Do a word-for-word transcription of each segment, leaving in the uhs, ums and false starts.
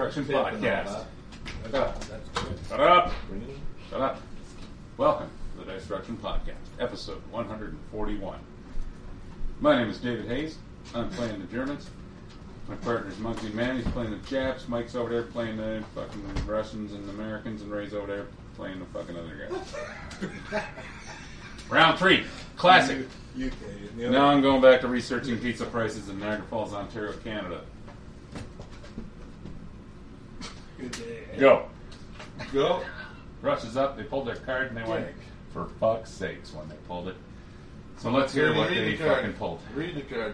Destruction Podcast. Shut up. Shut up. Shut up. Welcome to the Destruction Podcast, episode one forty-one. My name is David Hayes. I'm playing the Germans. My partner's Monkey Man. He's playing the Japs. Mike's over there playing the fucking Russians and Americans, and Ray's over there playing the fucking other guy. Round three. Classic. U K. Now I'm going back to researching pizza prices in Niagara Falls, Ontario, Canada. Good day. Go. Go. Rush is up. They pulled their card and they went, for fuck's sakes, when they pulled it. So let's hear what they fucking pulled. Read the card.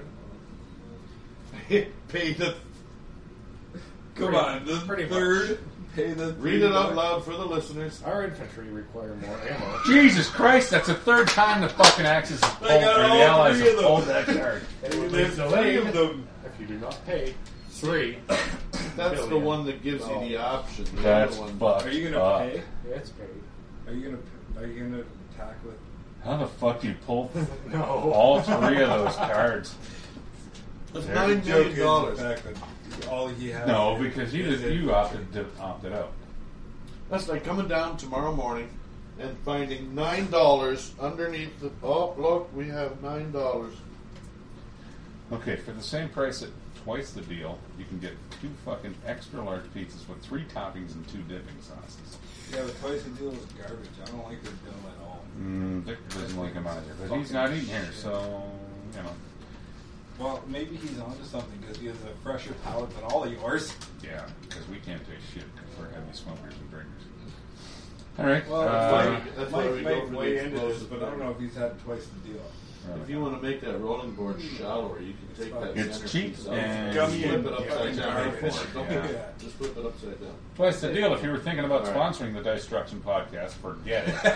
Pay the. Come on, the Pretty third. much. Pay the. Read it out loud for the listeners. Our infantry require more ammo. Jesus Christ, that's the third time the fucking Axis has pulled, They got or all the Allies three have of pulled them. that card. And it There's was three delayed of them. if you do not pay three. That's the billion. one that gives you the option. The That's other one. fucked Are you gonna up. pay? It's paid. Are you gonna? Are you gonna attack with? How the fuck do you pull No. all three of those cards? That's There. nine Joke million is the dollars. fact that all he has. No, is- because you is did, it- you opted to, opted out. That's like coming down tomorrow morning and finding nine dollars underneath the. Oh, look, we have nine dollars. Okay, for the same price at twice the deal, you can get two fucking extra large pizzas with three toppings and two dipping sauces. Yeah, but twice the deal is garbage. I don't like this deal at all. Mm, Dick doesn't like him either, but he's not eating here, so, you know. Well, maybe he's onto something because he has a fresher palate than all of yours. Yeah, because we can't taste shit because we're heavy smokers and drinkers. All right. Well, uh, Mike, that's why Mike we go might for the weigh into this, explosive but I don't know if he's had twice the deal. If you want to make that rolling board shallower, you can take that It's center cheap piece out. and- Just flip it Yeah, upside yeah, down. yeah. Don't Yeah. do that. Just flip it upside down. twice the deal. If you were thinking about All right. sponsoring the Destruction Podcast, forget it.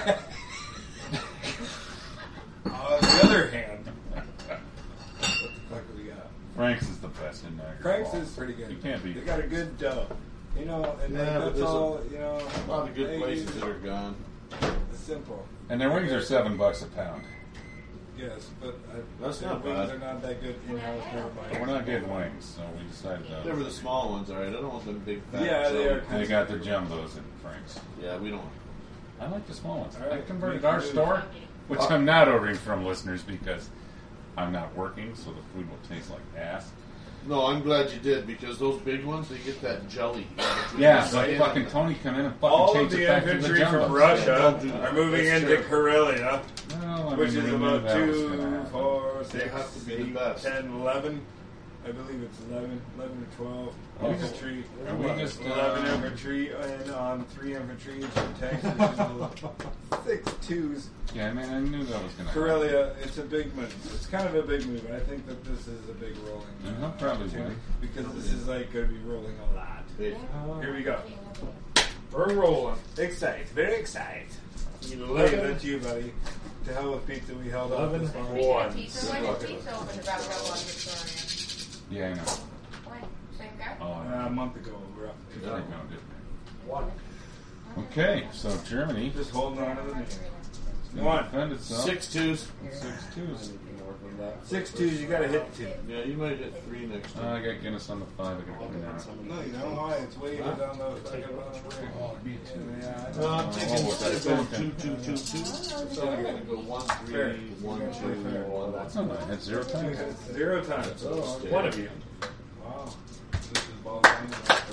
On the other hand, what the fuck do we got? Frank's is the best in Niagara Frank's Falls. is pretty good. You can't beat They it. got a good dough. You know, and Yeah, like, but that's there's a all, you know. A lot of good they places use- that are gone. It's simple. And their wings are seven bucks a pound. Yes, but I, That's their not wings bad. are not that good in-house. Never mind. But we're not getting wings, so we decided to. They were the small ones, all right. I don't want them big fat. Yeah, they are. They got their jumbos in Frank's. Yeah, we don't. I like the small ones. All I right. converted We can our do- store, which I'm not ordering from listeners because I'm not working, so the food will taste like ass. No, I'm glad you did because those big ones, they get that jelly. Yeah, It's so like- fucking Tony come in and fucking All of change the it back to the infantry jumbo. from Russia Don't do that. are moving That's into terrible. Karelia, Well, I which mean, is we knew about that was gonna two, happen. four, They six, have to be the eight, best. ten, eleven. I believe it's eleven, eleven or twelve Oh. infantry. Are we just, eleven uh, infantry and on three infantry and two tanks, which is six twos. Yeah, I mean, I knew that was going to happen. Karelia, it's a big move. It's kind of a big move, and I think that this is a big rolling. Yeah, he'll uh, probably opportunity, win. because this is like going to be rolling a lot. Hey, Here we go. We're rolling. Excited, very excited. Eleven. Look at you, buddy. To hell with pizza, we held on Eleven. this long. One. Pizza, when did pizza open about how long Victoria? Yeah, I know. When? Same guy? Oh, Uh, I a know. month ago, we're up. Good Yeah. thing I did that. One. Okay, so Germany Just holding on to the name. gonna One. defend itself. six twos. Six twos. Six twos, you got to hit two. Yeah, you might hit three next Uh, time. I got Guinness on the five. I got three now. No, you know why? It's way Huh? down the. It's like around the ring. Oh, me too. Yeah, I Uh, know. I'm Oh, thinking what's that? instead of going two, two, two, two. So I'm going to go one, three, Fair. one, two, Fair. one. That's not bad. That's zero times. It's zero times. Oh, One of you. Wow. This is ball game.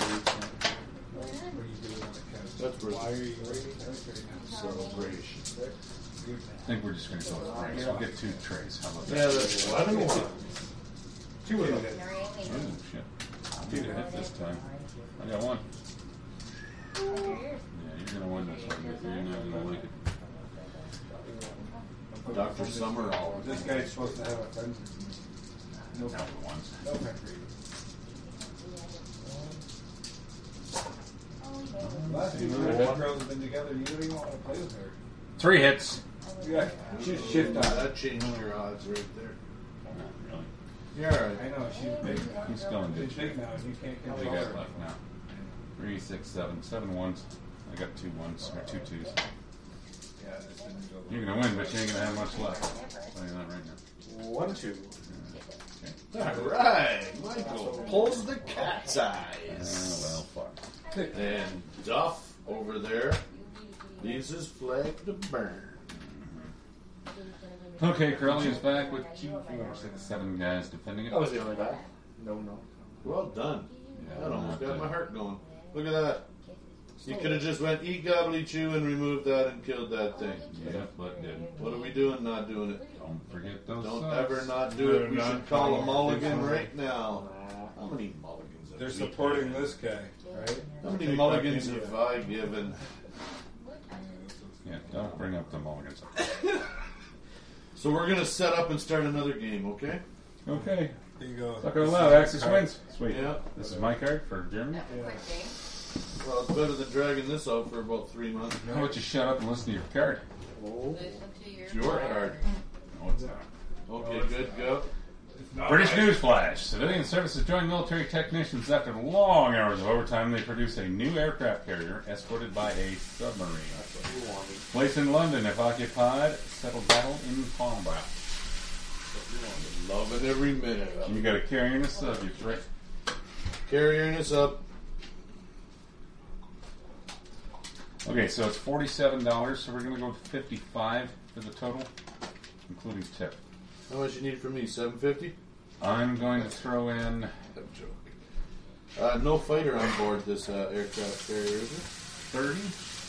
When? That's Why are worth you waiting? That's right now. celebration. I think we're just going to go with Frank's. We'll get two trays. How about that? Yeah, that's Eleven one. Two of them. Oh, shit. I need a hit this time. I got one. Yeah, you're going to win this one. You're not going to like it. Doctor Summerall. This guy's supposed to have a friend. No, Not the ones. no country. Last two girls have been together. You don't even want to play with her. Three hits. Yeah, she's shift on. That changed your odds right there. Not really. You're all right. I know she's big now. He's still in good She's big shape. now, and you can't How control we got her. left now? Three, six, seven. Seven ones. I got two ones or two twos. Yeah, this didn't go You're going to win, but you ain't going to have much left. I'll tell you that right now. One, two. Okay. All right. Michael pulls the cat's Uh, eyes. well, fuck. And Duff over there leaves his flag to burn. Okay, Crowley is back with two, four, six, seven guys defending it. That was the only guy. No, no. Well done. Yeah, That almost not got my bad. heart going. Look at that. You could have just went eat gobbly chew and removed that and killed that thing. Yeah, but did. What are we doing not doing it? Don't forget those Don't subs. ever not do it. We They're should not call a going. mulligan right now. How many mulligans have They're we supporting given? this guy, right? How many Take back mulligans India. have I given? Yeah, don't bring up the mulligans. So we're going to set up and start another game, okay? Okay. Here you go. Talk out loud. Axis wins. Sweet. Yeah. This is my card for Jeremy. Quick game. Well, it's better than dragging this out for about three months. How about you shut up and listen to your card? Oh. Listen to your It's your card. No, it's not. Okay, good, go. British Newsflash. Civilian services join military technicians after long hours of overtime. They produce a new aircraft carrier escorted by a submarine. Place in London, if occupied, settle battle in combat. Loving every minute of You it. got a carrier and a sub, you prick. Carrying us up. Okay, so it's forty-seven dollars, so we're going to go with fifty-five for the total, including tip. How much you need from me? seven fifty? I'm going to throw in I'm joking. Uh, no fighter on board this uh, aircraft carrier, is it? thirty.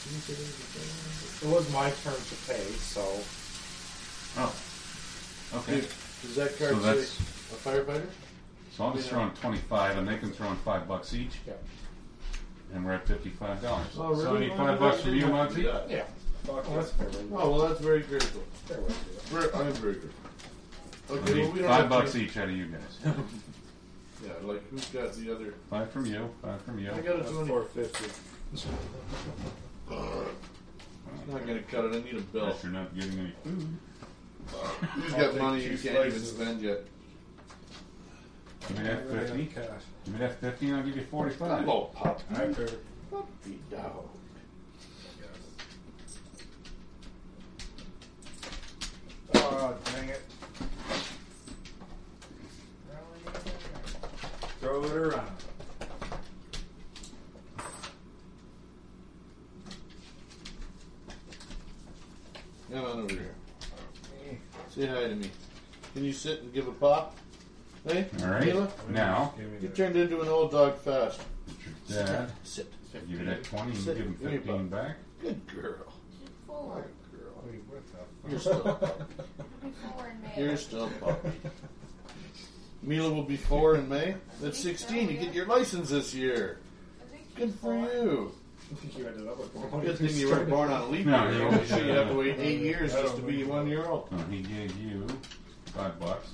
It was my turn to pay, so Oh, okay. Does that card So say that's- a firefighter? So I'll just throw in twenty-five, and they can throw in five bucks each, yeah. and we're at fifty-five dollars. Oh, So I really? need five bucks from you, Monty. Yeah. Oh, that's fair. Oh, well, that's very grateful. Fair way to do it. Very, I'm very grateful. I Okay, need well, we don't five have bucks to, each out of you guys. Yeah, like, who's got the other? Five from you, five from you. I got a That's twenty. four fifty. It's not going to cut it. I need a bill. Guess you're not getting any food. Who's I'll got take money two you can't even slices. spend yet? Give me that fifty. Cash. Give me that fifty, and I'll give you forty-five. Hello, puppy. I figured. Puppy dog. Oh, dang it. Throw it around. Come on over here. Say hi to me. Can you sit and give a pop? Hey, All right. Mila? Now, Give me You that. turned into an old dog fast. your dad, Sit. give you that twenty, and you Sit. give him Give me a fifteen buck. back. Good girl. Four. Good girl. Wait, what the You're still a puppy. Four in May. You're still a puppy. Mila will be four in May. That's sixteen. You get your license this year. I think Good she's for four. you. You ended up with one. Good thing you weren't born on a leap No, year. you- Holy shit, you have to wait eight years I just to don't be think so. one year old. No, he gave you five bucks.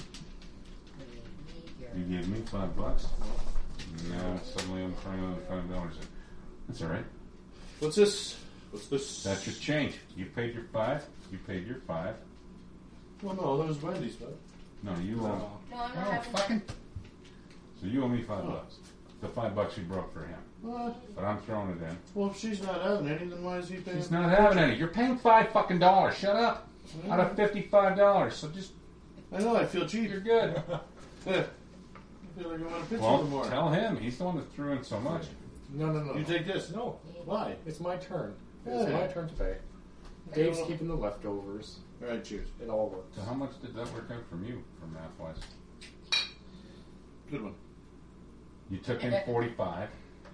You gave me five bucks. Now suddenly I'm throwing another five dollars in. That's all right. What's this? What's this? That's just change. You paid your five. You paid your five. Well, no, that was Wendy's, bud. No, you owe. No. No, I'm not Oh, having fucking. that. So you owe me five Oh. bucks. The five bucks you broke for him. What? But I'm throwing it in. Well, if she's not having any, then why is he paying? He's not having any. You're paying five fucking dollars. Shut up. Out of fifty-five dollars. So just I know, I feel cheap. you're good. Yeah. I feel like I want a picture Well, more. tell him. He's the one that threw in so much. No, no, no. You take this. No, Why? it's my turn. It's Yeah. my turn to pay. Dave's keeping the leftovers. All right, cheers. It all works. So how much did that work out from you, for math wise? Good one. You took in forty-five,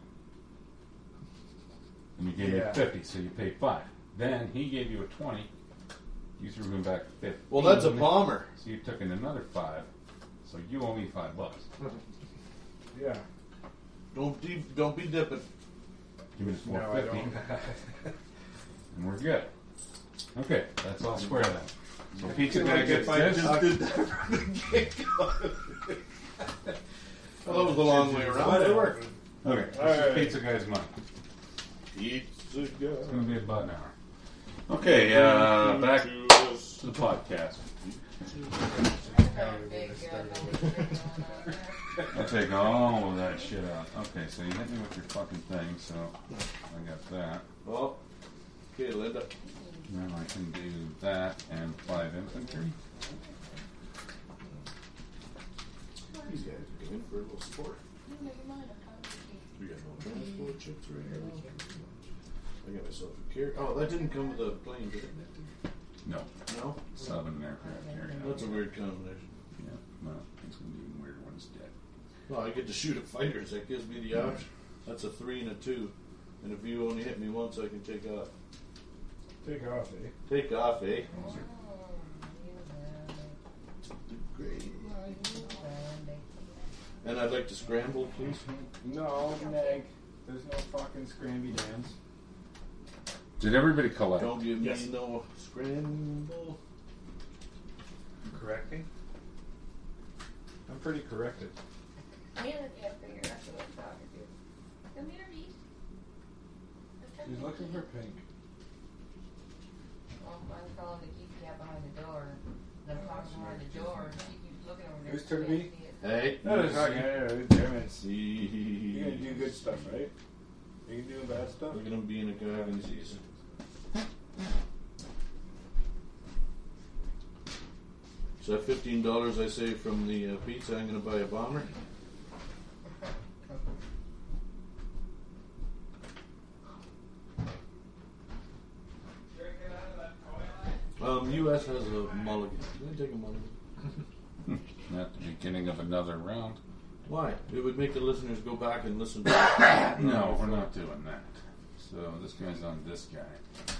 and you gave Yeah. me fifty, so you paid five. Then he gave you a twenty. You threw him back fifty. Well, that's a bomber. So you took in another five. So you owe me five bucks. Yeah. Don't deep, don't be dipping. Give me the four No, I fifty, don't. and we're good. Okay, that's all square then. So pizza Like guy gets if I this. just did that from the get-go. Well, that was the long way around. But It it worked. Okay, this Alright. is pizza guy's money. Pizza It's guy. going to be about an hour. Okay, uh, back to us. to the podcast. That's got a big, uh, number going on there. I'll take all of that shit out. Okay, so you hit me with your fucking thing, so I got that. Well, okay, Linda. Then I can do that and five infantry. These guys are going for a little sport. Never mind, I'm We got no transport chips right now. I got myself a carrot. Oh, that didn't come with a plane, did it? No. No? Sub and an aircraft carrier. That's a weird combination. Yeah, well, it's going to be even weirder when it's dead. Well, I get to shoot at fighters. That gives me the option. That's a three and a two. And if you only hit me once, I can take off. Take off, eh? Take off, eh? Oh, you The great. Monday. And I'd like to scramble, please. No, Neg. There's no fucking scramby dance. Did everybody collect? Don't give Yes. me no scramble. Correcting? I'm pretty corrected. Me and I can't figure out what I'm talking to. Come here, Reese. She's looking for pink. Well, I'm calling the keep cat behind the door. And I'm talking behind the door, and she keeps looking over there. Who's She turn to can't be? see it. Hey. No, it's not. Yeah, damn it. See. You're gonna do good stuff, right? You can do bad stuff. Look at him being a garden season. So that fifteen dollars I saved from the uh, pizza, I'm going to buy a bomber. Um, U S has a mulligan. Can I take a mulligan? At the beginning of another round. Why? It would make the listeners go back and listen to it. No, we're not doing that. So this guy's on this guy.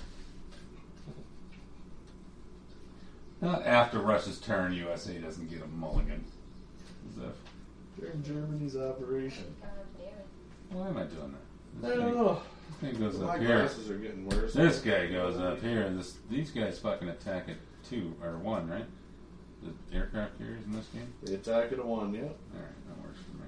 Not after Russia's turn, U S A doesn't get a mulligan. As if, During Germany's operation. God damn it. why am I doing that? I This don't thing- know. This thing goes My up here. glasses are getting worse. This guy goes up here, and this these guys fucking attack at two or one, right? The aircraft carriers in this game. They attack at a one, yeah. All right, that works for me.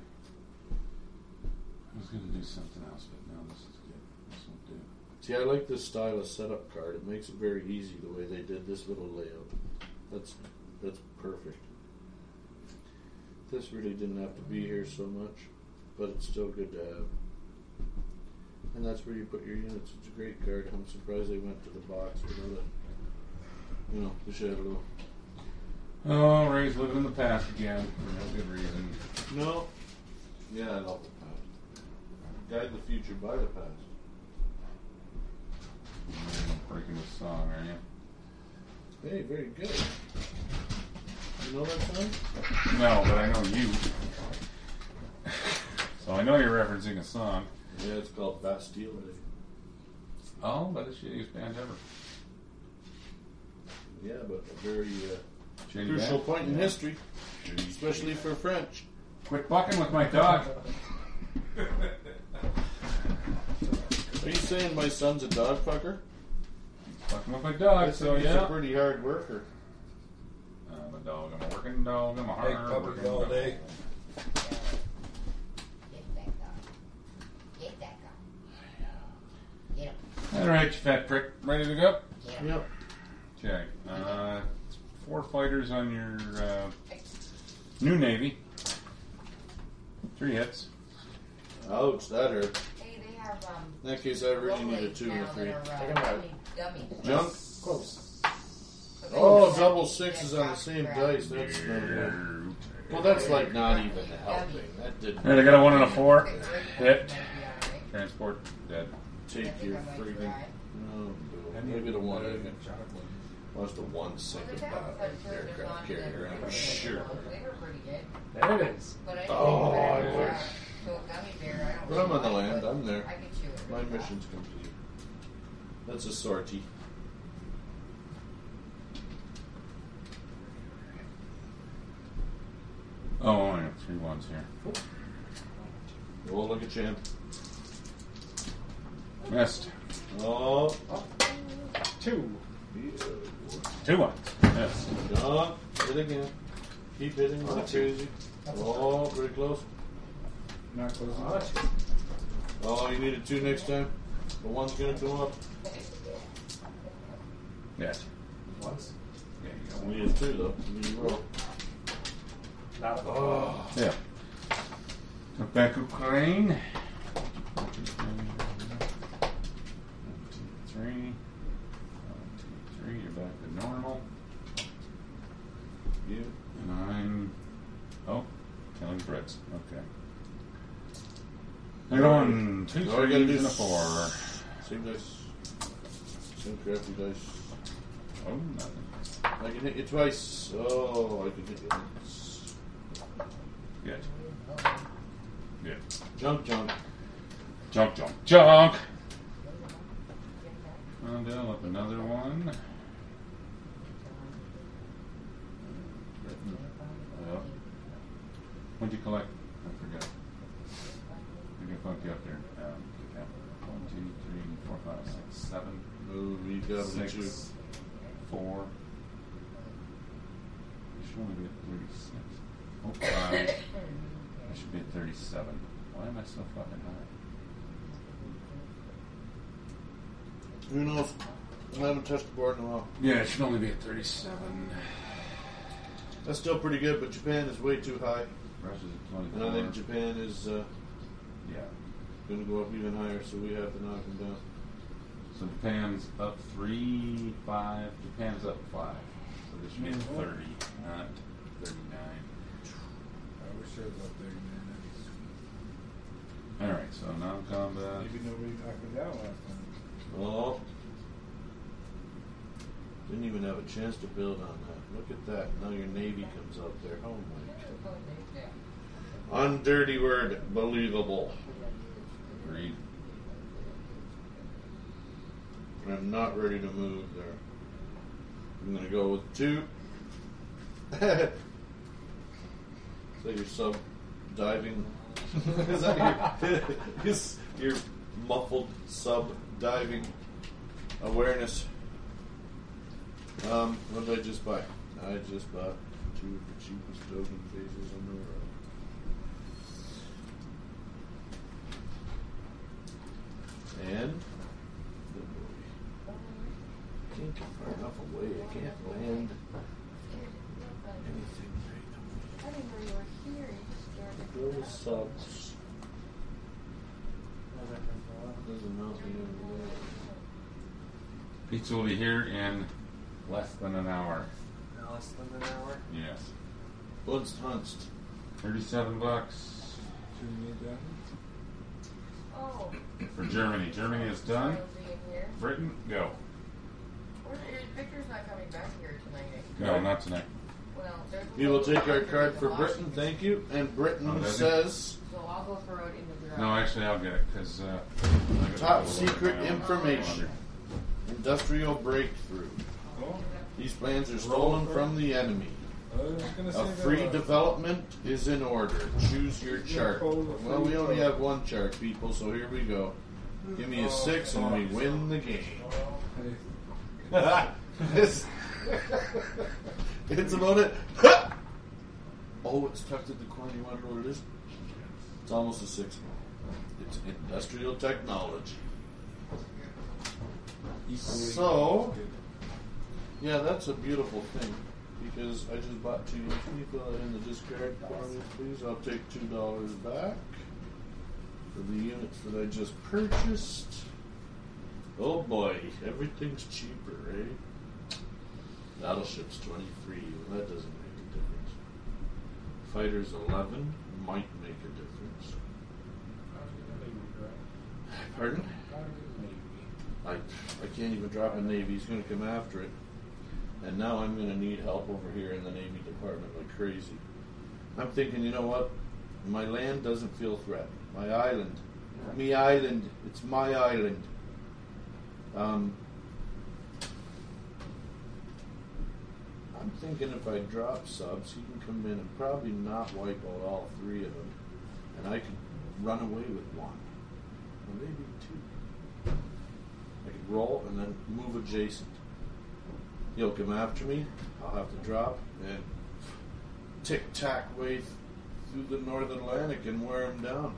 I was gonna do something else, but no, this is good. This will do. See, I like this style of setup card. It makes it very easy the way they did this little layout. That's that's perfect. This really didn't have to be here so much, but it's still good to have. And that's where you put your units. It's a great card. I'm surprised they went to the box without a, you know, the shadow. Oh, Ray's living in the past again for no good reason. No. Yeah, I love the past. Guide the future by the past. You're breaking the song, are you? Hey, very good. You know that song? No, but I know you. So I know you're referencing a song. Yeah, it's called Bastille. Oh, by the shittiest band ever. Yeah, but a very uh, Shitty crucial band? point in Yeah. history, Shitty. especially for French. Quit bucking with my dog. Are you saying my son's a dog fucker? Fucking with my dog, so He's yeah. a pretty hard worker. I'm a dog, I'm a working dog, I'm a Big hard puppy working all dog. day. Get that guy. Get that guy. Get him. Alright, you fat prick. Ready to go? Get him. Yep. Okay. Uh, four fighters on your uh, new Navy. Three hits. Ouch, that hurt. Hey, they have um. In that case, I really need a rollerblades two or now three. that are, uh, Take 'em out. gummy- Gummies. Junk? Close. So they Oh, can double get sixes on the same grab. dice. That's no good. Well, that's like not even helping. That didn't Alright, I got a one and a four. They break Hit. them, might be alright. Transport. Dead. take I think your I might freaking. try. No, maybe the one. I think. Chocolate. What's the one sink Well, the about towel an cut short aircraft on carrier? the- I'm sure. They were pretty good. There it is. But I Oh, think I better, wish. uh, so a gummy bear, I don't But I'm on the know, land. but I'm there. I can chew it. My really well. mission's complete. That's a sortie. Oh, I have three ones here. Oh, look at champ. Missed. Oh, Two. Two ones. Missed. John, hit again. Keep hitting like crazy. Oh, pretty close. Not close Oh, enough. two. Oh, you need a two next time. The one's gonna come up. Yes. Once. Yeah, you got We one. need a two though. You roll. Not Oh, Yeah. Quebec, Ukraine. One, two, three. One, two, three. You're back to normal. you. And I'm. Oh, killing Brits. Okay. They're going two All I gotta do threes and a is- four. Same dice. Same crappy dice. Oh, nothing. I can hit you twice. Oh, I can hit you once. Good. Good. Junk, junk. Junk, junk, junk! I'll develop another one. Well, what'd you collect? I forgot. I can fuck you up there. Um, okay. One, two, three, four, five, six, seven, Oh, you got me too. six, four. I should only be at thirty-six. Oh, five. I should be at thirty-seven. Why am I so fucking high? Who knows? I haven't touched the board in a while. Yeah, it should only be at thirty-seven. That's still pretty good, but Japan is way too high. Russia's at And twenty-four. I think Japan is uh, Yeah. going to go up even higher, so we have to knock them down. So Japan's up three, five. Japan's up five. So this should be Mhm. thirty, not thirty-nine. I wish I was up there, man. All right, so non-combat. Maybe nobody knocked me down last time. Oh. Didn't even have a chance to build on that. Look at that. Now your Navy comes out there. Oh my God. Undirty word. Believable. Agreed. I'm not ready to move there. I'm going to go with two. So your sub diving. Is that your, is your muffled sub diving awareness? Um, what did I just buy? I just bought two of the cheapest token phases in the world. And I can't get far enough away. I can't land anything I didn't know you were here. You just scared me. right. Those subs doesn't melt me over there. Pizza will be here in less than an hour. Less than an hour. Yes. Blood's hunched. Thirty-seven bucks Do you need that? Oh. for Germany. Germany is done. Charles being here. Britain, go. Where's, Victor's not coming back here tonight. No, not tonight. Well, there's a We will little take our under card the for Washington. Britain, thank you. And Britain Oh, does it? says So I'll go throw it in the garage. No, actually, I'll get it because uh, I gotta top go secret over my own information. wonder. Industrial breakthrough. Oh, These plans are stolen from the enemy. I was gonna say A that free was- development is in order. Choose your chart. call it a Well, we free only chart. have one chart, people, so here we go. Give me a Oh, six and we fuck. win the game. Hey, it's, it's about it. Oh, it's tucked at the corner. You want to know what it is? It's almost a six. It's industrial technology. equally So- good. Yeah, that's a beautiful thing. Because I just bought two units. Can you fill that in the discard for me, please? I'll take two dollars back for the units that I just purchased. Oh boy, everything's cheaper, eh? Battleships twenty-three. Well, that doesn't make a difference. Fighters eleven might make a difference. Pardon? I I can't even drop a Navy. He's going to come after it. And now I'm going to need help over here in the Navy Department like crazy. I'm thinking, you know what? My land doesn't feel threatened. My island. Me island. It's my island. Um, I'm thinking if I drop subs, he can come in and probably not wipe out all three of them. And I could run away with one. Or maybe two. I could roll and then move adjacent. He'll come after me. I'll have to drop and tic-tac way th- through the North Atlantic and wear him down.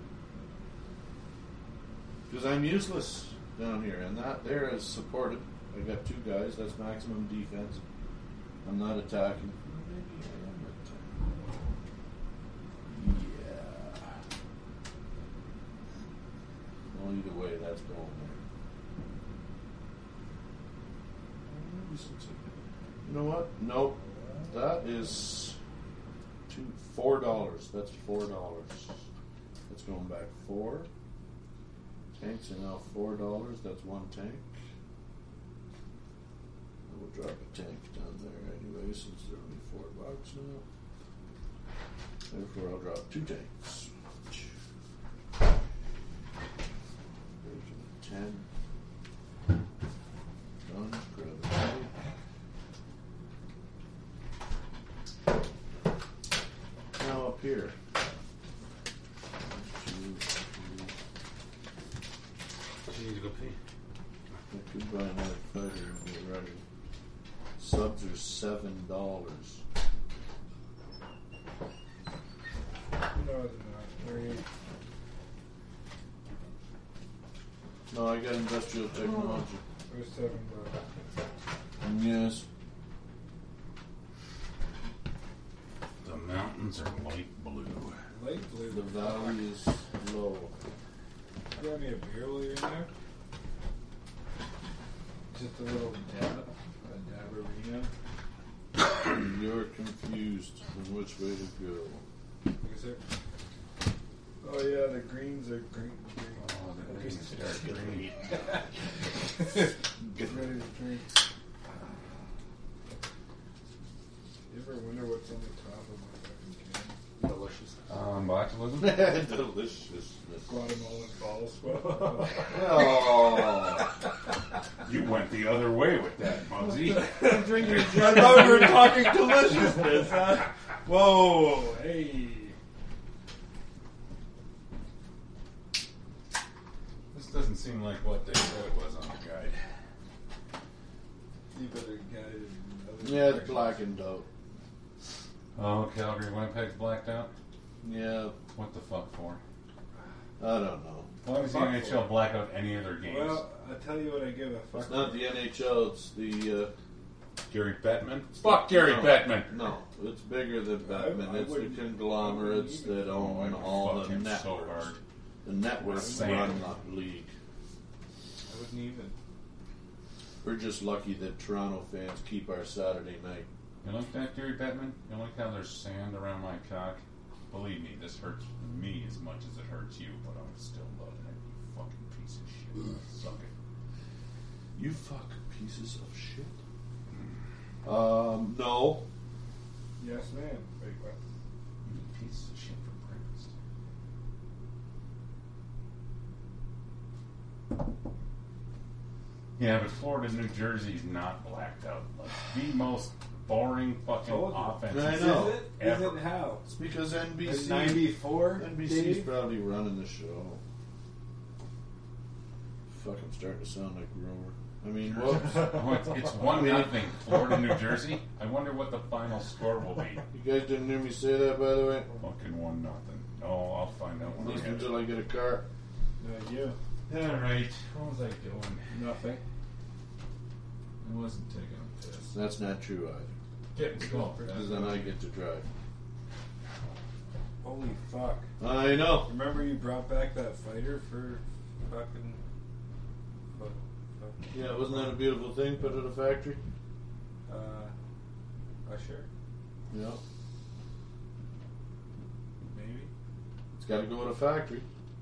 Because I'm useless down here, and that there is supported. I got two guys. That's maximum defense. I'm not attacking. Maybe I am attacking. Yeah. Well, either way, that's going there. You know what? Nope. That is two four dollars. That's four dollars. It's going back four. Tanks are now four dollars. That's one tank. We'll drop a tank down there anyway, since they're only four bucks now. Therefore, I'll drop two tanks. Version ten. Done. Grab a tank. Now up here. One, two, three. You need to go pee. I could buy another fighter and get ready. Subs are seven dollars. No, they're not. They're eight. No, I got industrial technology. They're seven bucks. Yes. The mountains are light blue. Light blue. The valley is low. Grab me a beer while you're in there. Just a little dab, a dabarino. You're confused on which way to go. Is there? Oh yeah, the greens are green. green. Oh, the greens are green. Get ready to drink. You ever wonder what's on the top of my fucking can? Delicious. Um, botulism? Deliciousness. Guatemalan balls. Well, Oh. You went the other way with that, Muggsy. drinking. I thought we were talking deliciousness. Huh? Whoa, hey. This doesn't seem like what they said it was on the guide. You better guide it in other Yeah, it's directions. blackened out. Oh, Calgary Winnipeg's blacked out? Yeah, What the fuck for? I don't know. Why does the N H L black out any of their games? Well, I'll tell you what I give a fuck. It's not the N H L, it's the... Uh, Gary Bettman? Fuck Gary no, Bettman! No, it's bigger than Batman. I- I it's the wouldn't- conglomerates I wouldn't that Oh, I own would all fuck the him networks. so hard. The networks Same. run the league. I wouldn't even. We're just lucky that Toronto fans keep our Saturday night. You like that, Gary Bettman? You like how there's sand around my cock? Believe me, this hurts me as much as it hurts you, but I'm still loving it, you fucking piece of shit. Suck it. You fuck pieces of shit. Um, no. Yes, man. Wait, what? You eat pieces of shit for breakfast. Yeah, but Florida, New Jersey's not blacked out. Like the most boring fucking Told you. offense. I know. Is it? Is Ever. it how? It's because N B C... ninety-four? N B C's probably running the show. Fuck, I'm starting to sound like Grover. I mean, whoops. Oh, it's, it's one nothing. Florida, New Jersey. I wonder what the final score will be. You guys didn't hear me say that, by the way? Fucking one nothing. Oh, I'll find out At when I least get it. until I get a car. Not you. All right. What was I doing? Nothing. I wasn't taking a piss. That's not true either. Getting cold. Because then I get to drive. Holy fuck. I know. Remember you brought back that fighter for fucking... Fuck, fuck. Yeah, wasn't that a beautiful thing put at a factory? Uh, uh, sure. Yeah. Maybe. It's got to go at a factory.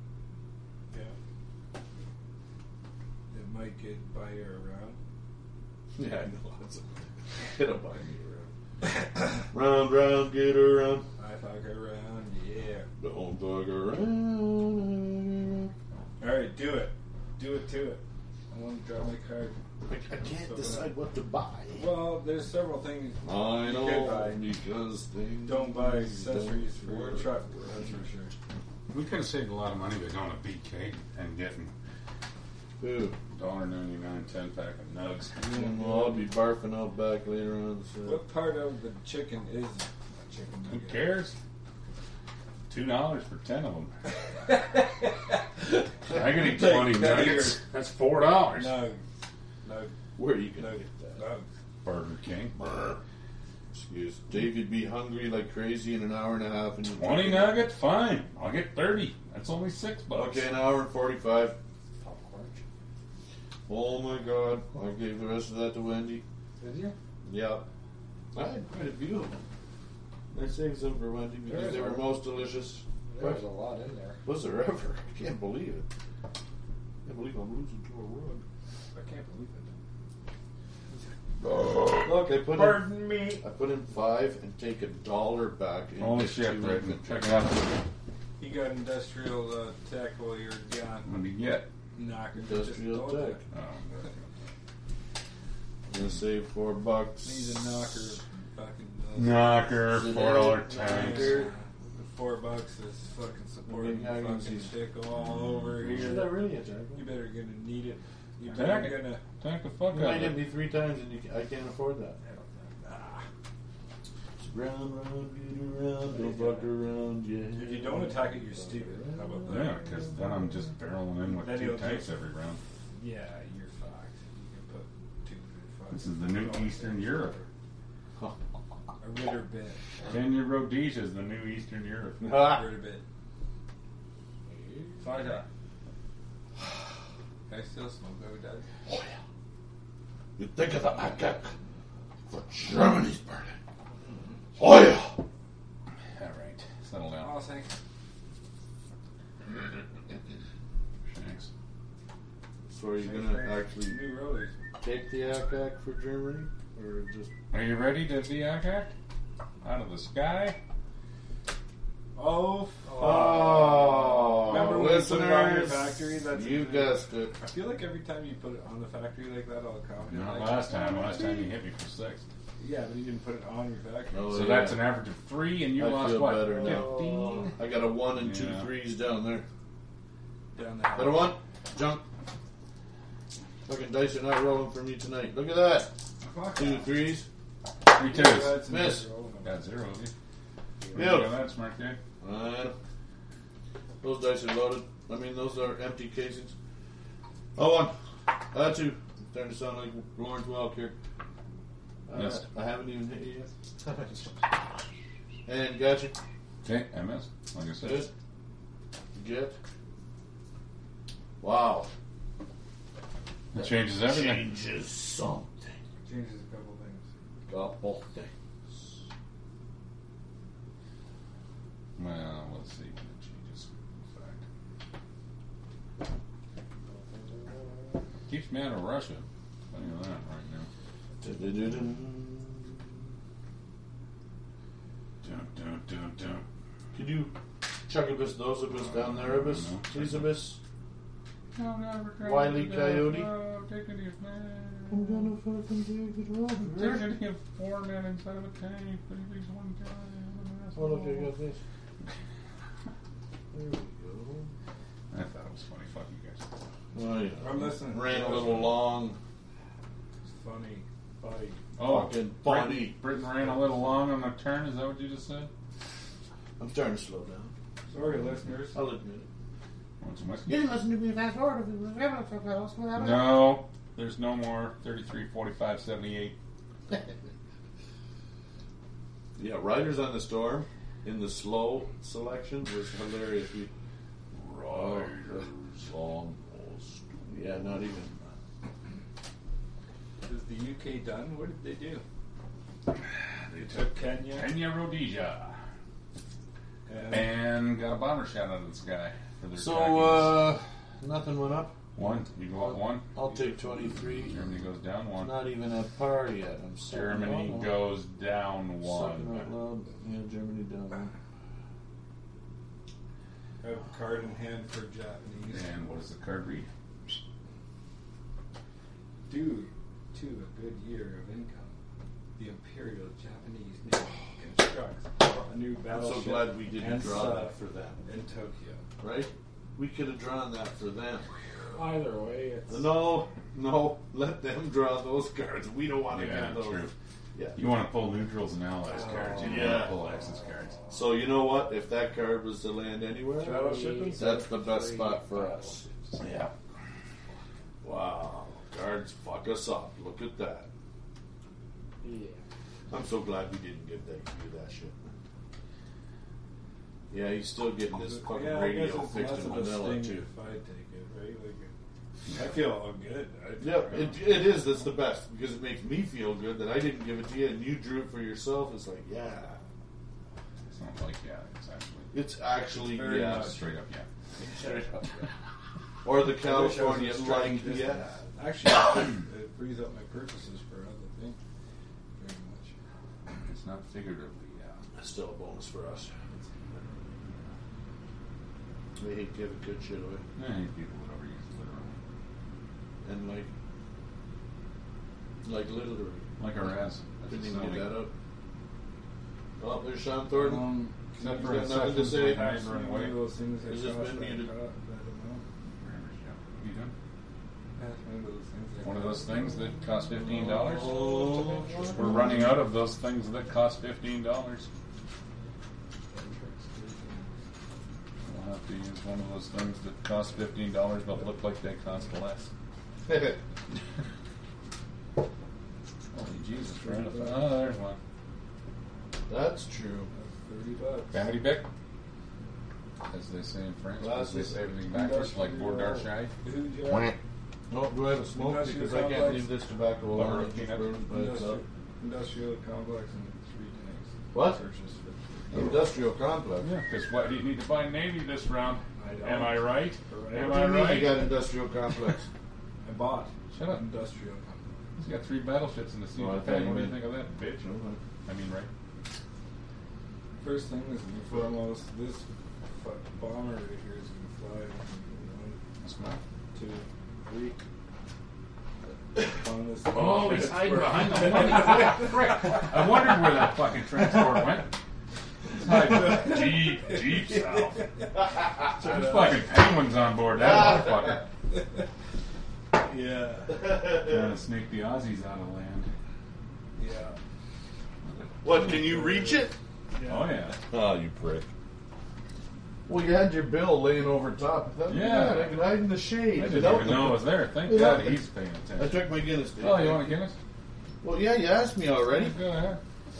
Yeah. It might get by you around. Yeah, I know. That's a, it'll buy me around. Round, round, get around. I fuck around, yeah. Don't fuck around. Alright, do it. Do it to it. I want to draw my card. I, I can't decide what to buy. Well, there's several things. I you know, could buy. because things Don't buy accessories for don't your work. truck, that's for sure. We could have saved a lot of money by going to B K and getting Who? one ninety-nine ten pack of nugs. Mm, well, I'll be barfing out back later on. So. What part of the chicken is a chicken Who nugget? cares? Two dollars for ten of them. I can eat Take twenty that nuggets. That's four dollars. Nugs. Nugs. Where are you going to Nuggets. get that? Nugs. Burger King. Excuse. Dave, you'd be hungry like crazy in an hour and a half. And you'd Twenty nuggets, fine. I'll get thirty. That's only six bucks. Okay, an hour and forty-five. Oh my god. I gave the rest of that to Wendy. Did you? Yeah. I had quite a few of them. I saved some for Wendy because There is they were one. most delicious. There was a lot in there. Was there ever? I can't believe it. I can't believe I'm losing to a rug. I can't believe it. Look, I put Pardon in, me. I put in five and take a dollar back. And Holy get shit, two Britton. inventory. Check it out. You got industrial uh, tech while you're gone. What do you get? Knocking. Industrial Just told tech. Oh, I'm gonna save four bucks. you. Needs a knocker. Fucking. Uh, knocker, four dollar Knocker. tanks. Four bucks is fucking supporting I mean, I can fucking see- shit all over Should here. I really attack You him? better gonna need it. You Attack better it. gonna. Tank the fuck You out might of hit it. me three times and you can, I can't afford that. Ah. Round, round, get around, don't fuck around, yeah. If you don't attack it, you're stupid. How about that? Yeah, because then I'm just barreling in with Then two you'll tanks just- every round. Yeah, you're fucked. You can put two. fucking- This is the new Eastern Europe. A Ritter bit. Kenya Rhodesia is the new Eastern Europe. Ha! Ritter bit. Fighter. Can I still smoke over that? Oh yeah. You think of the macaque for Germany's burning. Oh yeah. All right, settle down. Oh, thanks. Thanks. So are you gonna actually New rollers. take the A C A C for Germany? Or just... Are you ready to be act out of the sky? Oh, Oh, Remember when you put it on your listeners, factory? That's you guessed it. I feel like every time you put it on the factory like that, I'll comment. Not like, last time. Last time you hit me for sixth. Yeah, but you didn't put it on your factory. Oh, So yeah. that's an average of three, and you I lost feel what? better now. Fifteen. I got a one and two Yeah. threes down there. Down there. Got a one? Junk. Fucking dice are not rolling for me tonight. Look at that. Fuck Two off. threes. Three Yeah, twos. that's Miss. Got zero of you. Beautiful. Look at that, smart guy. Uh, those dice are loaded. I mean, those are empty casings. Oh, one. Uh, two. Starting to sound like Lawrence Welk here. Uh, Missed. I haven't even hit you yet. And gotcha. Okay, I missed. Like I said. Good. Get. Wow. It changes everything. Changes something. Changes a couple things. Couple things. Well, let's see when it changes. In fact. Keeps me out of Russia. Tell you that right now. Dun-dun-dun-dun. Dun, dun, dun, dun. Could you chuckabus, thosabus, down there, abus, please abus? Wile E. Coyote. I'm gonna fucking take it over. They're gonna have four men inside of a tank, but at least one guy. Oh, look, I got this. There we go. I thought it was funny. Fuck you guys. Oh, yeah. I'm listening. Ran a little long. It's funny. Funny. Oh, Fucking Britain, funny. Britain ran a little long on the turn. Is that what you just said? I'm starting to slow down. Sorry, listeners. I'll admit it. Want some whiskey? You didn't listen to me fast forward if it was ever so close. No, there's no more. thirty-three, forty-five, seventy-eight. Yeah, Riders on the Storm in the slow selection was hilarious. We, Riders on the Storm. Yeah, not even. Is the U K done? What did they do? They Took Kenya. Kenya Rhodesia And and got a bomber shot out of the sky for their So, khakis. uh, nothing went up. one. You go up one. I'll take twenty-three. Germany goes down one. Not even at par yet. I'm sorry. Germany Oh, no. goes down Sucking one. out loud. Yeah, Germany down one. I have a card in hand for Japanese. And what does the card read? Due to a good year of income, the Imperial Japanese Navy constructs a new I'm battleship so glad we didn't and draw sub that for them. in Tokyo. Right? We could have drawn that for them. Either way, it's No, no, let them draw those cards. We don't want to Yeah, get those. true. Yeah. You want to pull neutrals and allies cards. You don't Yeah. want to pull Axis cards. So you know what? If that card was to land anywhere, Battleship and that's the best three spot for us. battles. Yeah. Wow. Cards fuck us up. Look at that. Yeah. I'm so glad we didn't give that you that shit. Yeah, he's still getting this fucking Yeah, I guess radio it's fixed less in of a Manila sting too. if I take it, right? Like, I feel all good. I, Yep, it, it is. That's the best because it makes me feel good that I didn't give it to you and you drew it for yourself. It's like, yeah, It's not like yeah. It's actually It's actually Very yeah. much. straight up yeah. Straight up. Or the I wish I was California instructed like this yeah. and that. Actually, it, it frees up my purchases for other things. Very much. It's not figuratively yeah. That's still a bonus for us. They hate giving good shit away. I hate people that overuse literally. And like, like literally. Like our ass. Couldn't even get that up. Oh, there's Sean Thornton. Um, Except He's for got the nothing to sessions say. with One Neighbor and of Wade. those things that Has this cost been that muted? cut, I don't know. You done? That's one of those things. that One of cost- those things that cost fifteen dollars. Oh, We're running out of those things that cost fifteen dollars. We'll have to use one of those things that cost fifteen dollars but look like they cost less. Holy Jesus, right? Oh, there's one. That's true. Thirty bucks. Family Bic, as they say in France. Glasses. They say everything backwards, like Bordeaux. Dude, yeah. No, go ahead and smoke Industrial because I can't complex. leave this tobacco Butter alone. of It just peanuts. burns by itself. Industrial, industrial complex and three tanks. What? Purchase for Industrial complex. Yeah, because what do you need to buy Navy this round? I don't. Am I right? Right. Am What do I you mean right? you got industrial complex? I bought Shut up. industrial complex. He's got three battleships in the sea. Oh, I What thought you do you meant- think of that, bitch? I mean, right? First thing is and foremost, this fu- bomber right here is going to fly one, That's not. two, three. On this Oh, he's That's hiding where- behind the fucking frick. I wondered where that fucking transport went. He's hiding deep, deep south. There's fucking penguins on board that motherfucker. Yeah. Trying to sneak the Aussies out of land. Yeah. What, can you reach it? Oh, yeah. Oh, you prick. Well, you had your bill laying over top. I thought, Yeah. yeah, I could hide in the shade. I didn't without even the- know it was there. Thank without God the- he's paying I attention. took my Guinness. Dave. Oh, you want a Guinness? Well, yeah, you asked me already. Go ahead.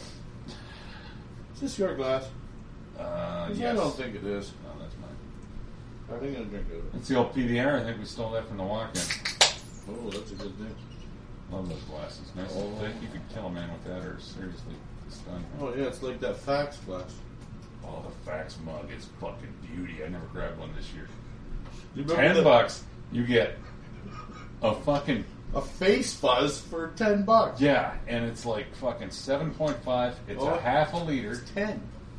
Is this your glass? Uh, 'Cause yes. I don't think it is. No, that's mine. I think I'll drink it. It's the old P D R. I think we stole that from the walk-in. Oh, that's a good thing. Love those glasses. Nice Oh. and thick. You could kill a man with that or seriously stun him. Oh, yeah, it's like that fax glass. Oh, the fax mug is fucking beauty. I never grabbed one this year. You remember Ten the- bucks, you get a fucking A face fuzz for ten bucks. yeah, and it's like fucking seven point five. It's Oh. a half a liter, ten.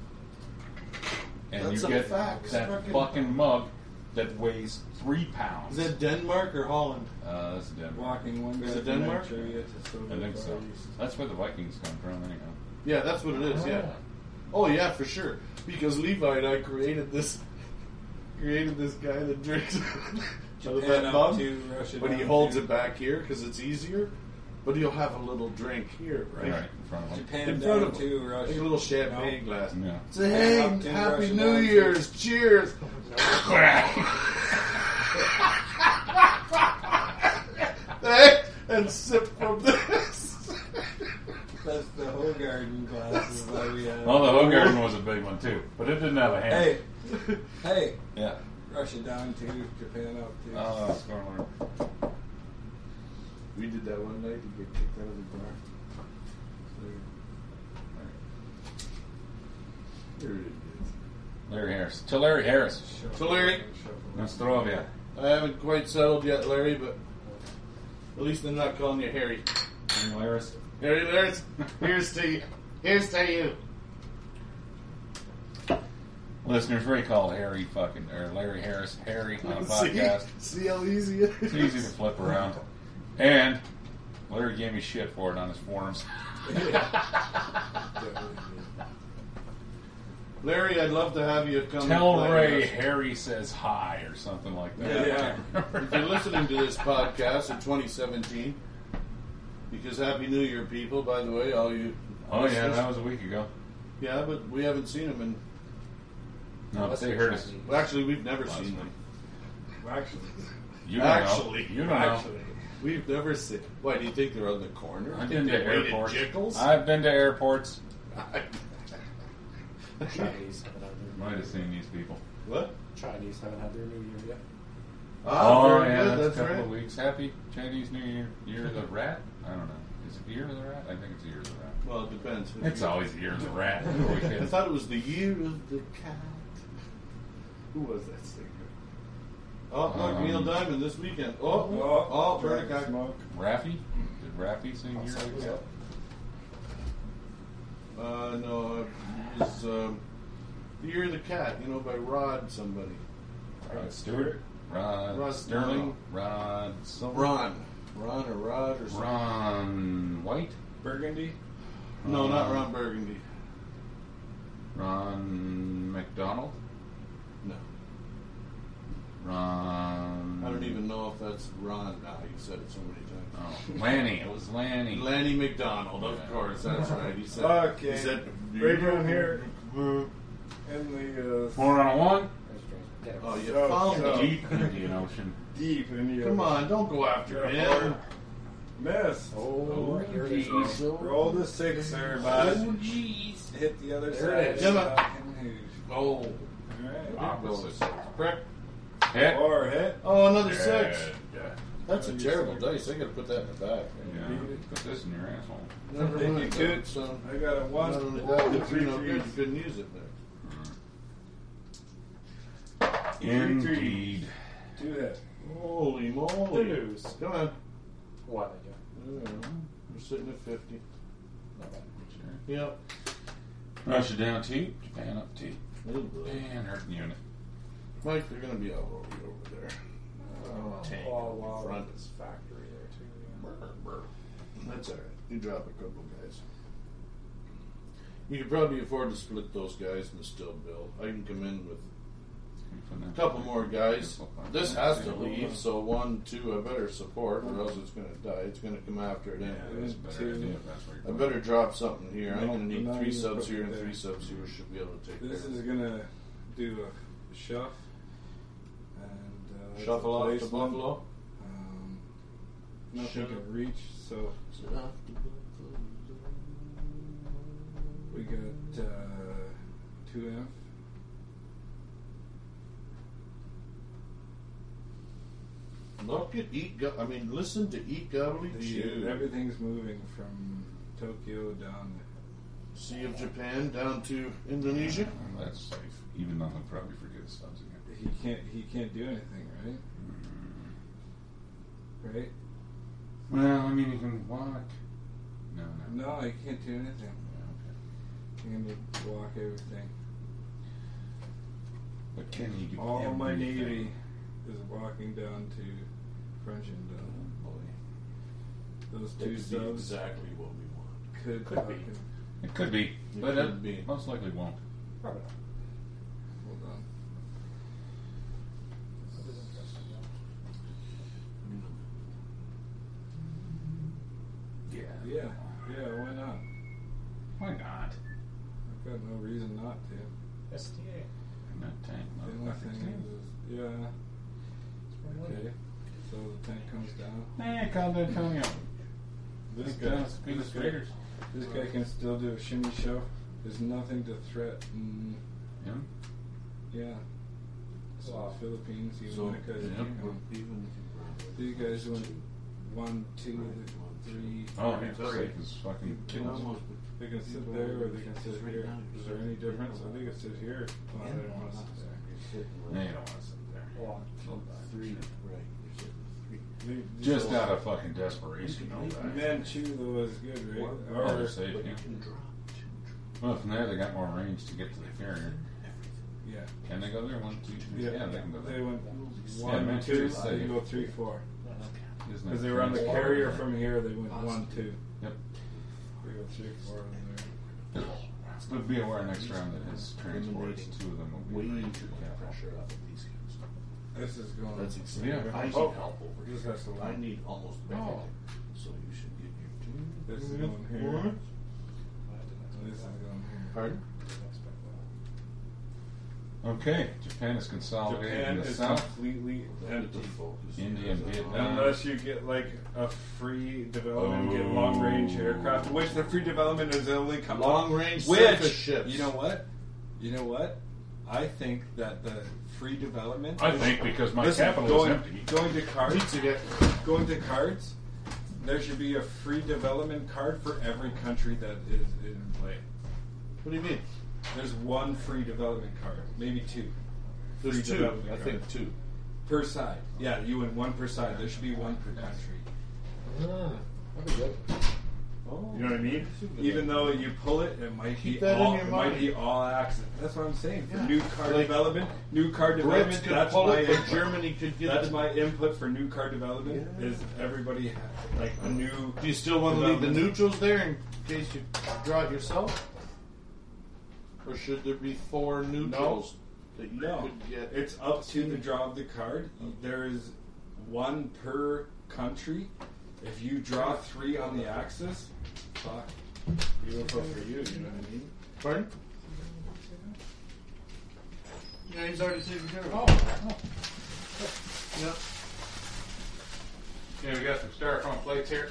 and That's you a get fax that fucking- fucking mug that weighs three pounds. Is that Denmark or Holland? Uh, that's Denver. Walking one Is guy it from Denmark? Nigeria to Silver I think so. Far East. That's where the Vikings come from, anyhow. Yeah, that's what it is. Yeah. Oh yeah, for sure. Because Levi and I created this, created this guy that drinks out of Japan that up mug, to Russia but he down holds to- it back here because it's easier. But he'll have a little drink here, right? Right in front of them. Japan In down front of to him, Russia. like a little champagne No. glass. Yeah. Say, hey, Up to happy Russia New down to- Year's! Cheers! Hey, and sip from this. That's the Hogarden glasses that we have. Well, the Hogarden was a big one too, but it didn't have a hand. Hey, hey, Yeah. Russia down to Japan up to. Oh, that's going on. We did that one night to get kicked out of the bar. There it is. Larry Harris. To Larry Harris. So, Larry, Nostrovia. I haven't quite settled yet, Larry, but at least I'm not calling you Harry. And Larry's. Harry, Larry, here's to you. Here's to you. Listeners, we call Harry fucking, or Larry Harris Harry on a See? podcast. See how easy it is? It's easy to flip around. And Larry gave me shit for it on his forums. Larry, I'd love to have you come. Tell and play Ray with us. Harry says hi or something like that. Yeah. If you're listening to this podcast in twenty seventeen, because Happy New Year, people, by the way, all you. Oh yeah, listeners. that was a week ago. Yeah, but we haven't seen him in. No, but they heard us. Well, actually, we've never Last seen week. them. Well, actually, You don't Actually, know. You don't actually, know. We've never seen. Why do you think they're on the corner? I've Think been to they're rated airports. Jiggles? I've been to airports. Chinese haven't had their Might have seen these people. What? Chinese haven't had their New Year yet. Ah, oh very yeah, good, that's, that's a couple right. of weeks. Happy Chinese New Year. Year of the rat? I don't know. Is Is it the year of the rat? I think it's the year of the rat. Well, it depends. If It's you- always the year of the rat. I thought it was the year of the cat. Who was that singer? Oh, look, Um, Neil Diamond this weekend. Oh, Oh, oh, oh, Drag Vertical. Smoke. Raffi? Did Raffi sing year of the cat? Uh, no, it was um, the year of the cat. You know, by Rod somebody. Rod Stewart? Rod, Rod- Sterling? Rod Silver? Ron, Ron or Rod or something. Ron White? Burgundy. No, not Um, Ron Burgundy. Ron McDonald? No, Ron. I don't even know if that's Ron now. You said it so many times. Oh, Lanny. It was Lanny. Lanny McDonald, of Yeah. course. That's right. He said. Okay. He said. Right down here. In the uh, Four on a one? Oh, you Oh, found so- him. Deep Indian Ocean. deep in the Come on, don't go after Yeah, him. Miss. Oh, here it is. Roll the six, everybody. Oh, jeez. Hit the other There side. it is. Come on. Fucking huge. Oh, Alright. Opposite. prick. Hit. Or hit. Oh, another six. Yeah. That's a terrible dice. I gotta put that in the back. Yeah. Put this in your asshole. Never Thank mind you, that, Toots. son. I got a one. Not only Oh, that, but three you know, good, threes. you couldn't use it there. Indeed. Two hit. Holy moly. Deuce. Come on. What? Yeah, we're sitting at fifty. Not bad. Yep. Russia down two. Japan up two. Oh, boy. Japan hurting unit. Mike, they're gonna be all over you over there. Oh, Tank oh, in wow. front. This factory there, too. That's alright. You drop a couple guys. You could probably afford to split those guys and still build. I can come in with a couple more guys. This has to leave, so one, two, I better support, or else it's going to die. It's going to come after it Yeah, anyway. that's a better idea if that's where I you're better drop something here. I'm No, going to need no, three you subs put here it and there. three subs here. Should be able to take This care is of it. gonna do a shuff. And uh, let's Shuffle off replace to one. Buffalo. Um, nothing Shove. can reach, so we got uh, two F. Look at eat. Go- I mean, listen to eat gobbly The, chew. everything's moving from Tokyo down. Sea of Japan down to Indonesia. Well, that's safe. Even though he'll probably forget his subs again. He can't. He can't do anything, right? Right? Well, I mean, he can walk. No, no. No, he can't do anything. Yeah, He can block everything. But can he do All my everything? navy is walking down to French Indonesia. Those That two could be subs exactly what we want. could, Could be. fucking- It could be, It but could it be. most likely won't. Probably not. Hold on. That is interesting, yeah. Yeah. Yeah, yeah. Why not? Why not? I've got no reason not to. S T A. I'm not tank. The only Motherfucker thing tank. is, yeah. Okay. So the tank comes down. Nah, call Antonio. This This guy, guy's beat this the guy, Raiders. this guy can still do a shimmy shove. There's nothing to threaten. Him? Yeah. So Wow. the Philippines, even So, that guy's yeah, even- we're even. These guys went one, two, three. Oh, four. he's great. His fucking You kills. almost. They can sit there or they can sit here. Is there any difference? I think it's sit here. Well, they don't want to sit there. No, you don't want to sit there. Well, Three. Right. You're sitting three. They- Just so- out of fucking desperation, no that. Manchu though is good, right? Oh, Or they're safe, But yeah. you can drop two. Well, from there they got more range to get to the carrier. yeah, Can they go there? One, two, three. yeah, Yeah, they can go they there. went Yeah, one, Manchu two, is they safe. go three, four. Isn't Because it they were on the transport? carrier from here, they went one, two. Yep. We go three, four in But be aware next round that his transports, two of them will be Way range too to much capital. pressure off of these guys. there. This is going. That's exactly. Yeah. I need Oh. help over This here. has to I work. need almost everything. So you should get your two. This is going here. What? And this is going here. Pardon? Okay, Japan is consolidated Japan in the is south. completely empty. Focus. India and Vietnam. Unless you get like a free development, get long range aircraft, which the free development is only come Long range Which surface ships. you know what? You know what? I think that the free development. I is- think because my Listen, capital going, is empty. Going to cards. Pizza guy. Going to cards. there should be a free development card for every country that is in play. What do you mean? There's one free development card, maybe two. There's Free two. development I card. think two. Per side. Yeah, you win one per side. There should be one per country. Mm, that'd be good. Oh. You know what I mean? Even though you pull it, it might Keep be that in all. your It might mind. be all access. That's what I'm saying. For Yeah. new card Like, development, new card Brits development. could That's pull my it, but input. Germany could get That's the, my input for new card development. Yeah. Is everybody ha- like a new? Do you still want to leave the development. neutrals there in case you draw it yourself? Or should there be four neutrals that you No, could get? it's up to the draw of the card. There is one per country. If you draw three on the axis, fuck. Beautiful for you. You know what I mean? Pardon? Yeah, he's already taken care of it. Oh, Yep. Yeah, we got some styrofoam plates here.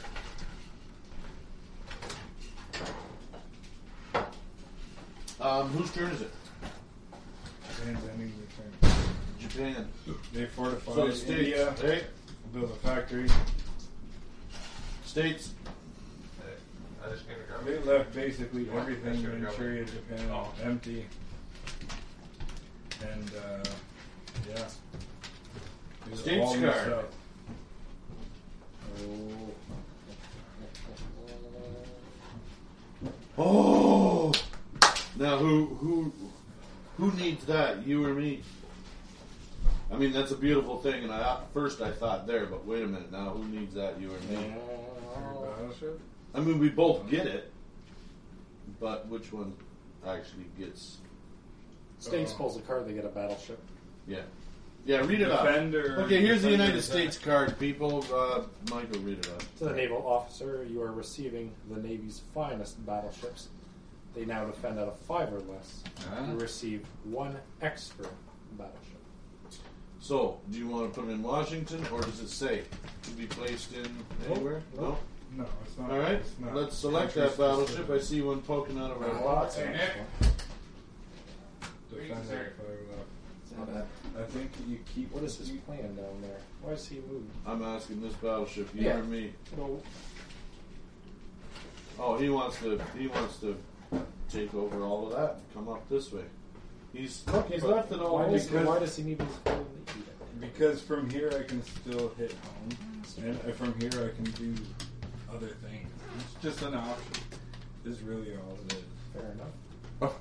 Um, whose turn is it? Japan's ending the turn. Japan. They fortify So the States. India, Hey, build a factory. States. I just need to go. They left basically everything in Manchuria, Japan, Oh. empty. And, uh, yeah. They States all missed card. out. Oh. Now who who who needs that? You or me? I mean, that's a beautiful thing, and I at first I thought there, but wait a minute. Now who needs that? You or me? Battleship? I mean, we both get it, but which one actually gets? States Oh. pulls a card, they get a battleship. Yeah, yeah. Read it out. Defender. Okay, here's the Defender United attack. States card, people. Uh, Michael, read it out. To the naval officer, you are receiving the Navy's finest battleships. They now defend at a five or less. Ah. You receive one extra battleship. So, do you want to put them in Washington, or does it say to be placed in anywhere? Nope. No, it's not. No. All right. it's not Let's select that country battleship. I specific. see one poking out of There's our. lots of Hey, them. Nick. Defender, five left. It's not bad. I think you keep. What is his plan down there? Why is he moving? I'm asking this battleship, you Yeah. or me? No. Oh, he wants to. He wants to take over all of that and come up this way. He's look. He's left it all Why does, open. why does he need his whole Navy then? Because from here I can still hit home, and uh, from here I can do other things. It's just an option. Is really all it is. Fair enough.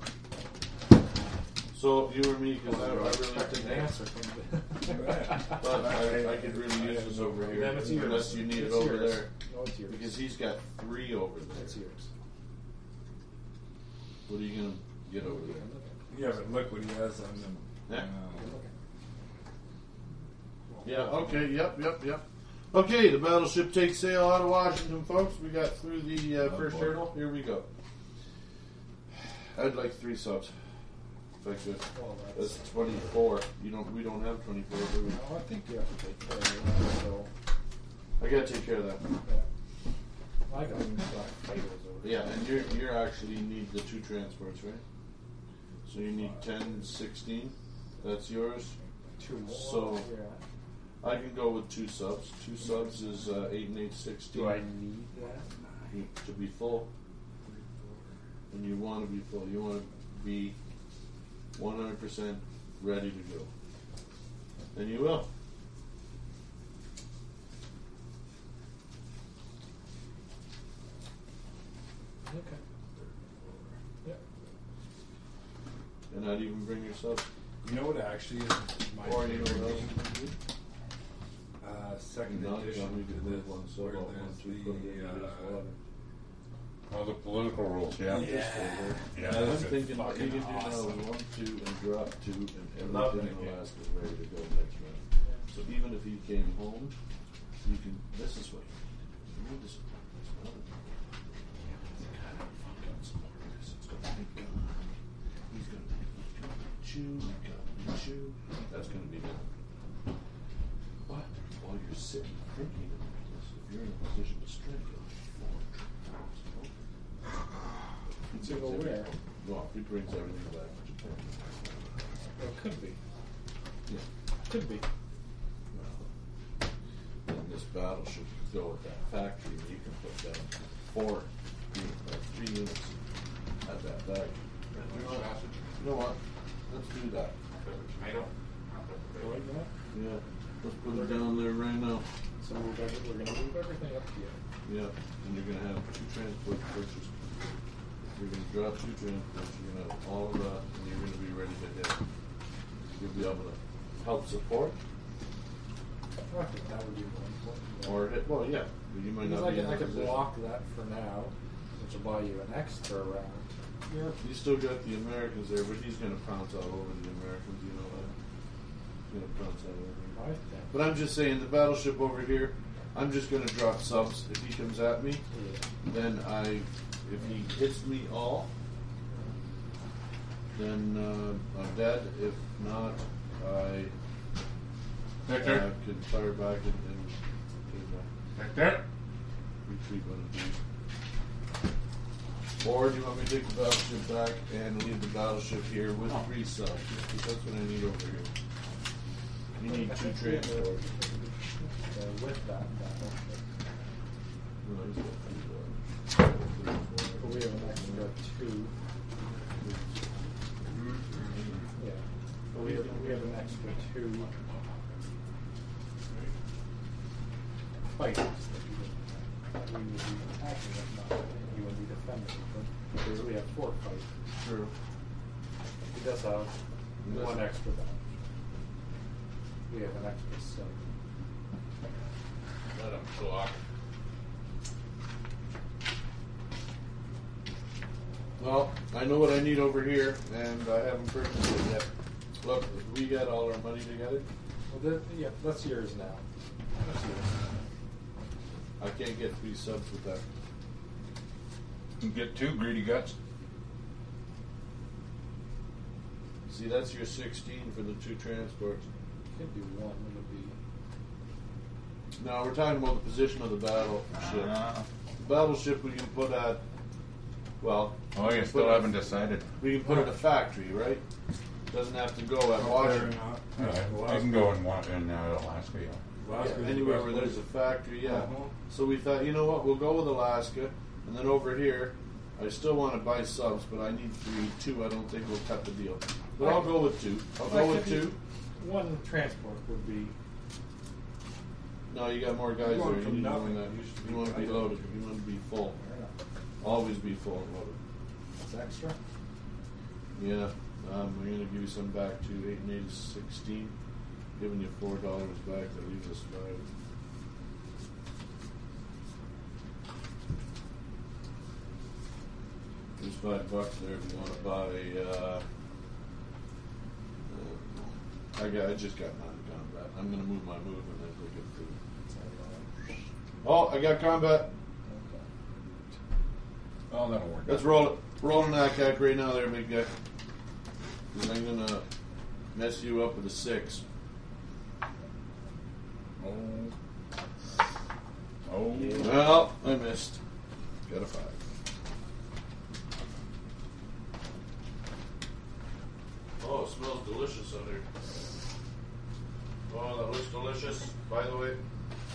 So you or me? Because I, I really Expecting think an answer from the But I, I could really use this over here. Then it's yours. Unless you need It's it over yours. there. No, it's yours. Because he's got three over there. It's yours. What are you gonna get over there? Yeah, but look what he has on them. Yeah. now. Yeah, okay, yep, yep, yep. Okay, the battleship takes sail out of Washington, folks. We got through the uh, first hurdle. Here we go. I'd like three subs. If I could. Well, that's, That's twenty-four. You don't. We don't have twenty-four, do we? no, I think you have to take care of that. So, I gotta take care of that. yeah. I got black fighters over Yeah, and you're you're actually need the two transports, right? So you need ten, sixteen. That's yours. Two more. So- yeah. I can go with two subs. Two subs is uh, eight and eight, sixteen. Do I need that? To be full. And you want to be full. You want to be one hundred percent ready to go. And you will. Okay. Yeah. And not even bring your subs. You know what actually is my Or you know favorite what else game? you can do? Uh, second Not edition tell me to to move this, one sub where out, one, there's two, put it in the, this uh, water. Oh, the political rules, yeah. Yeah. Yeah, I'm that's thinking fucking you can do now awesome. one, two, and drop two, and Love everything that in game. Alaska is ready to go next round. So even if he came home, you can. This is what you need to. You need to. It's not a fucking support this. It's gonna be gone. He's gonna be gonna chew, gonna chew. That's gonna be done. But while you're sitting thinking about this, if you're in a position to strike, you'll have four trials. To go where? Well, he brings everything back to Japan. Well, it could be. Yeah. Could be. Well, then this this battleship could go with that factory, and you can put down four, uh, three units at that factory. You know what? You know what? Let's do that. Tomato. Like that. Yeah, let's put it down there right now. So move every, we're going to move everything up here. Yeah, and you're gonna have two transport purchased. You're gonna drop two transports. You're gonna have all of that, and you're gonna be ready to hit. You'll be able to help support I think that would be more important. or hit. Well, yeah, but you might Because not I be could, in I that could position. block that for now, which will buy you an extra round. Yeah, you still got the Americans there, but he's gonna pounce all over the Americans. You know that. He's gonna pounce all over. I think. But I'm just saying, the battleship over here, I'm just gonna drop subs if he comes at me. Yeah. Then I, if he hits me all, then uh, I'm dead. If not, I Victor. uh, can fire back and, and Victor. retreat when it needs. Or do you want me to take the battleship back and leave the battleship here with three subs? Because that's what I need over here. You need I two think we have a- transports. uh, with that battleship. Well, he's got three, uh, three, But four. we have an extra two. Yeah. But we have, we have an extra two fighters that we would, that we would be attacking if not, you would be defending. But because we have four fighters. True. He does have Yes. one extra battleship. We have an extra sub. Let him talk. Well, I know what I need over here, and I haven't purchased it yet. Look, we got all our money together. Well, that, yeah, that's yours now. That's yours. I can't get three subs with that. You can get two greedy guts. See, that's your sixteen for the two transports. Could do one. It would be. No, we're talking about the position of the battleship. Uh, The battleship we can put at, well, oh, we you can still put it- haven't decided. We can put it at a factory, right? Doesn't have to go at Washington. I can go in, Wa- in uh, Alaska. Yeah. Alaska's the Anywhere best where there's a place. factory, yeah. Uh-huh. So we thought, you know what, we'll go with Alaska, and then over here, I still want to buy subs, but I need three. Two, I don't think will cut the deal. But I'll go with two. I'll go with two. One transport would be. No, you got more guys You want there. You from need more nothing. than that. You should You be want to be tight. loaded. You want to be full. Always be full and loaded. It's extra. Yeah. Um, we're gonna give you some back too. Eight and eight is sixteen. Giving you four dollars back. That leaves us five. There's five bucks there if you want to buy. Uh, uh, I got. I just got non-combat. I'm gonna move my move and then go get food. Oh, I got combat. Oh, that'll work. Let's roll it. Rolling that cack right now, there, big guy. 'Cause I'm gonna mess you up with a six. Oh. Oh. Well, I missed. Got a five. Oh, it smells delicious out here. Oh, that looks delicious, by the way.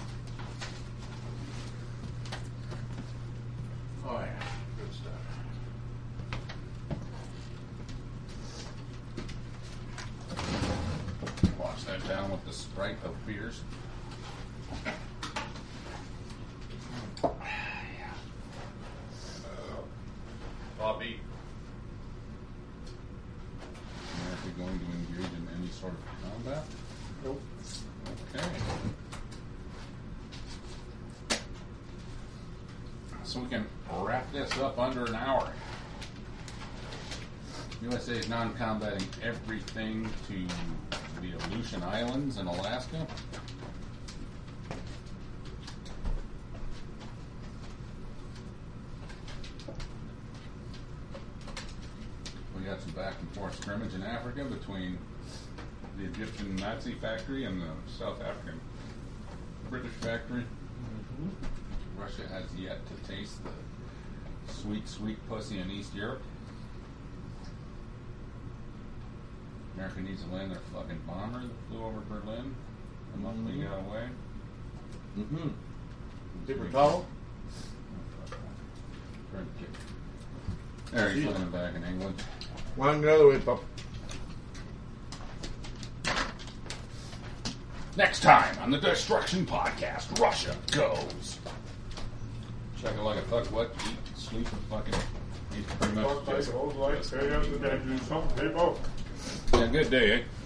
Oh, yeah. Good stuff. Wash that down with the Sprite of beers. Bobby. America going to engage in any sort of combat? Nope. Okay. So we can wrap this up under an hour. U S A is non-combating everything to the Aleutian Islands in Alaska. We got some back and forth scrimmage in Africa between the Egyptian Nazi factory and the South African British factory. Russia has yet to taste the sweet, sweet pussy in East Europe. America needs to land their fucking bomber that flew over Berlin. The month we got away. Mm-hmm. Paper towel? There, he's living back in England. One the other way, pup. Next time on the Destruction Podcast, Russia goes. Checking like a fuck, what, eat, sleep, and fucking. He's pretty much just. old life, stay up the bed, do something, people. Yeah, good day, eh?